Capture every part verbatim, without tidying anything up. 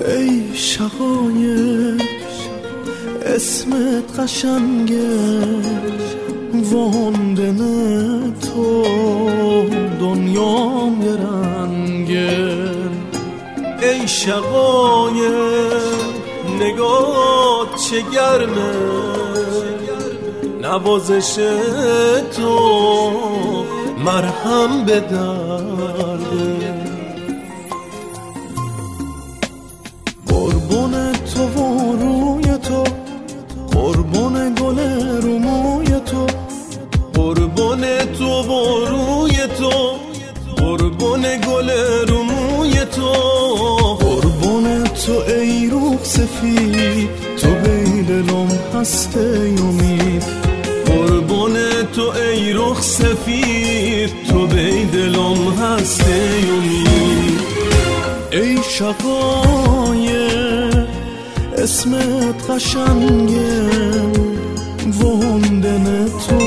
ای شقایق اسمت قشنگه، واندن تو دنیام یه رنگه. ای شقایق نگاه چه گرمه، نوازش تو مرهم به درده. قربون تو و روی تو، قربون گل رو موی تو، قربون تو و روی تو، قربون گل رو موی تو، قربون تو ای روح سفید، تو بی دلم هست ای امید. قربون تو ای روح سفید، تو بی دلم هست ای امید. ای شقایق اسمت قشنگه، واندن تو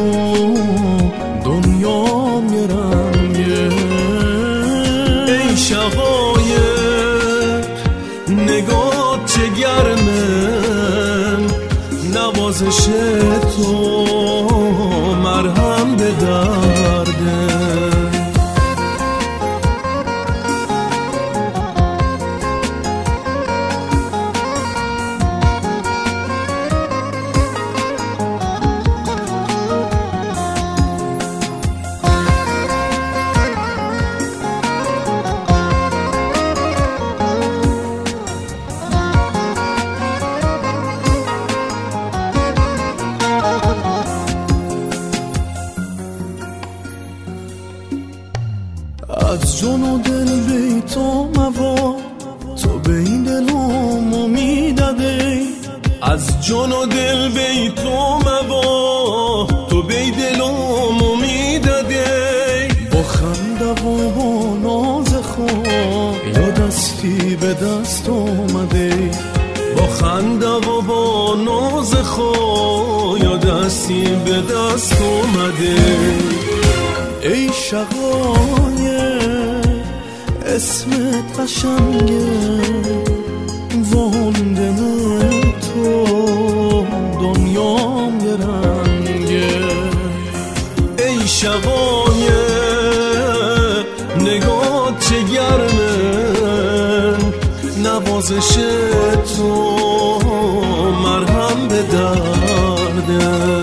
دنیام یه رنگه. ای شقایق نگاه چه گرمه، نوازش تو مرهم به درده. از جون و دل بی تو موا، تو به این دلم امیدده. از جون و دل بی تو موا، تو به این دلم امیدده. با خنده و با ناز خود یا دستی به دست اومده. با خنده و با ناز خود یا دستی به دست اومده. ای شقایق اسمت قشنگه، واندن تو دنیام یه رنگه. ای شقایق نگاه چه گرمه، نوازش تو مرهم به درده.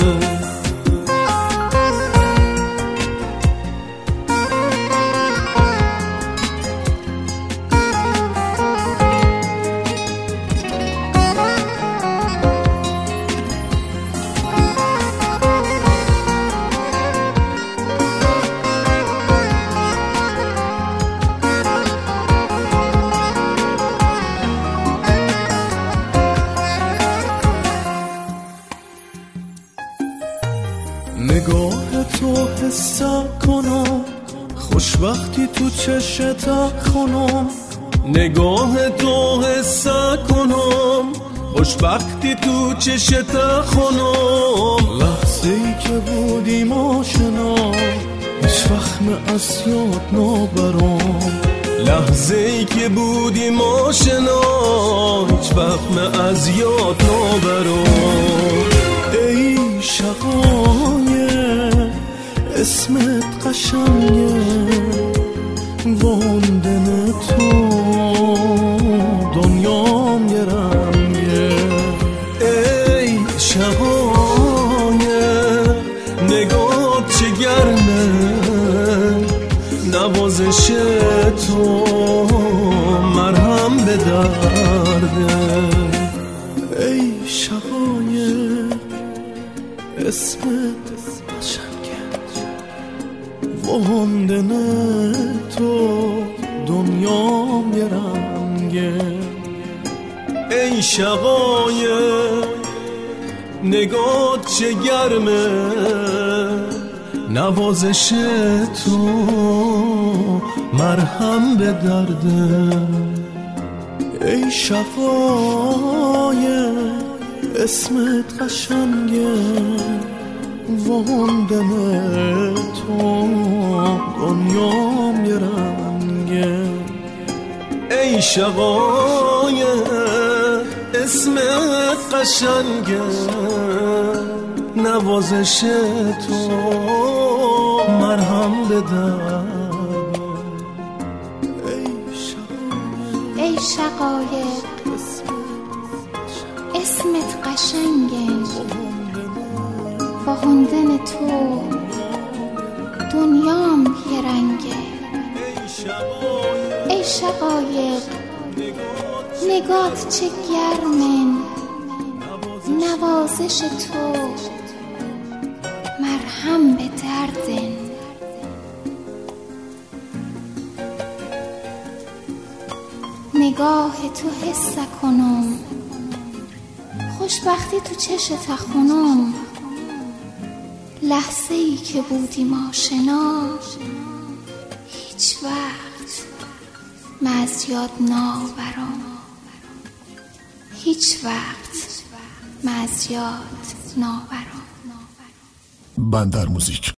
نگاه تو حس کنم، خوشبختی تو چشت خونم. نگاه تو حس کنم، خوشبختی تو چشت خونم. لحظه ای که بودیم آشنا، هیچ وقت از یاد نبرم. لحظه ای که بودیم آشنا، هیچ وقت از یاد نبرم. ای شقایق اسمت قشنگه، واندن تو دنیام یه رنگه. ای شقایق نگاه چه گرمه، نوازش تو مرهم به درده. ای شقایق اسمت قشنگه، واندن تو دنیام یه رنگه. ای شقایق نگاه چه گرمه، نوازش تو مرهم به درده. ای شقایق اسمت قشنگه، واندن تو دنیام یه رنگه. ای شقایق اسمت قشنگه، نوازش تو مرهم به درد. ای شقایق اسمت قشنگه، با خوندن تو دنیام یه رنگه. ای شقایق نگات چه گرمن، نوازش تو مرهم به دردن. نگاه تو حس کنم، خوشبختی تو چشت خونم. لحظه ای که بودیم آشنا، هیچ وقت من از یاد ناورم، هیچ وقت من از یاد ناورم. بندر موزیک.